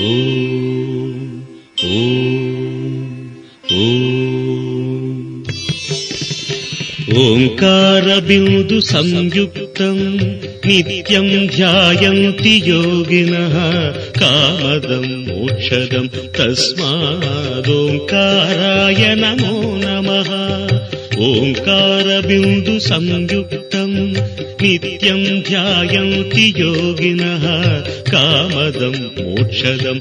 ఓంకారబిందు సంయుక్తం నిత్యం ధ్యాయంతి యోగినః కామదం మోక్షదం తస్మాదోంకారాయ నమో నమః. ఓంకారబిందు సంయుక్తం నిత్యం ధ్యాయంతి యోగినః కామదం మోక్షదం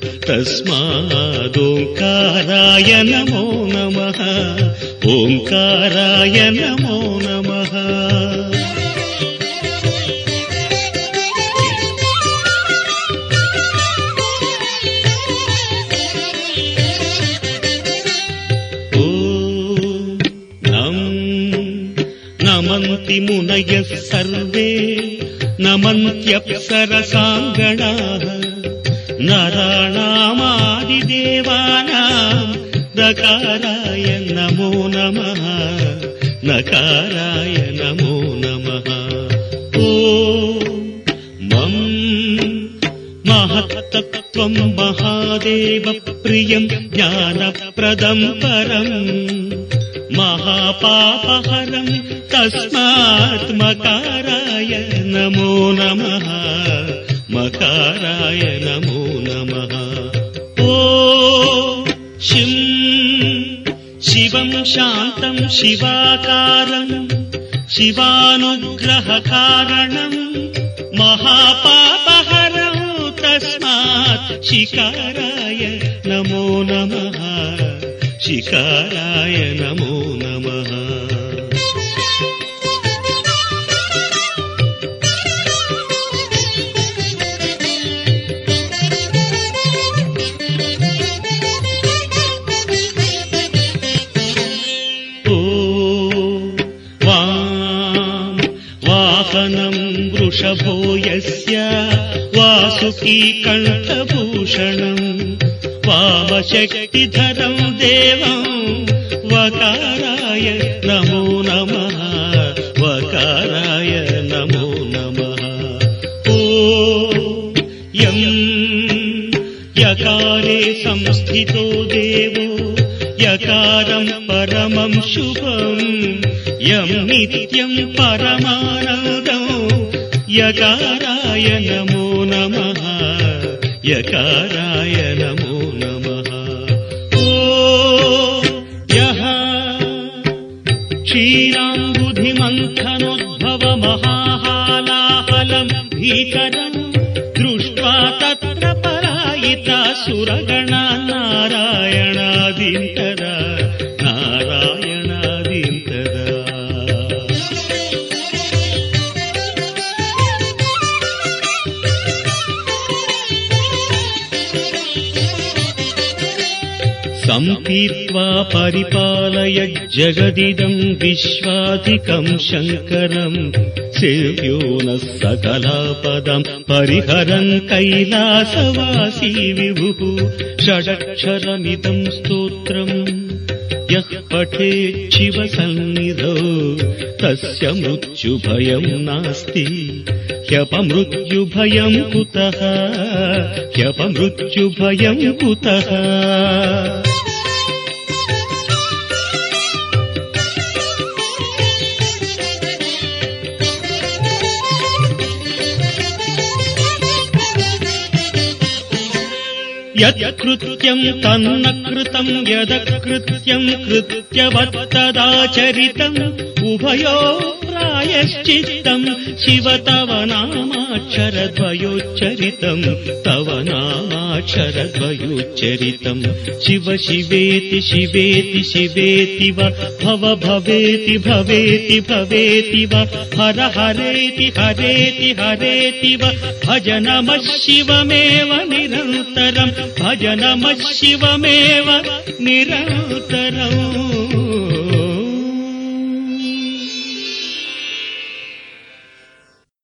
తస్మాదోంకారాయ నమో నమః. ఓంకారాయ నమో నమః. నమంతి మునయః సర్వే నమంత్యప్సరసాంగణాః నరాణామాదిదేవానాం నకారాయ నమో నమః. నకారాయ నమో నమః. ఓం మం మహత్తత్వం మహాదేవ ప్రియం జ్ఞానప్రదం పరం మహాపాపహరం తస్మాత్ మకారాయ నమో నమః. మకారాయ నమో నమః. ఓం శిం శివం శాంతం శివాకారం శివానుగ్రహకారణం మహాపాపహరం తస్మాత్ శికారాయ నమో నమః. శికారాయ నమో నమః. వాహనం వృషభో యస్య వాసుకీ కంఠభూషణం వామశక్తిధరం దేవం వకారాయ నమో నమః. వకారాయ నమో నమః. ఓం యం యకారే సంస్థితో దేవో యకారం పరమం శుభం యం నిత్యం పరమానందం యకారాయ నమో నమః. యకారాయ నమో నమః. ఓం యః క్షీరాంబుధిమంథనోద్భవ మహాహాలాహలం భీకరం దృష్ట్వా తత్ర పరాయితా సురగణా నారాయణాదింతరా నారాయణాదింతరా. సంపీత్వా పరిపాలయ జగదిదం విశ్వాధికం శంకరం సేవ్యో నః సకలాపదం పరిహరన్ కైలాసవాసీ విభుః. షడక్షరమిదం స్తోత్రం యః పఠేత్ శివ సన్నిధౌ తస్య మృత్యుభయం నాస్తి. హ్యపమృత్యుభయం కుతః హ్యపమృత్యుభయం కుతః. యత్కృత్యం తన్న కృతం యదకృత్యం కృత్యవత్తదాచరితం ఉభయో ప్రాయశ్చిత్తం శివ తవ నామాక్షరద్వయోచ్చరితం. తవ నామాక్షరద్వయోచ్చరితం. శివ శివేతి శివేతి శివేతి వ భవ భవేతి భవేతి భవేతి వ హర హరేతి హరేతి హరేతి వ భజ నమః శివమేవ నిరంతరం. భజ నమః శివమేవ నిరంతరం.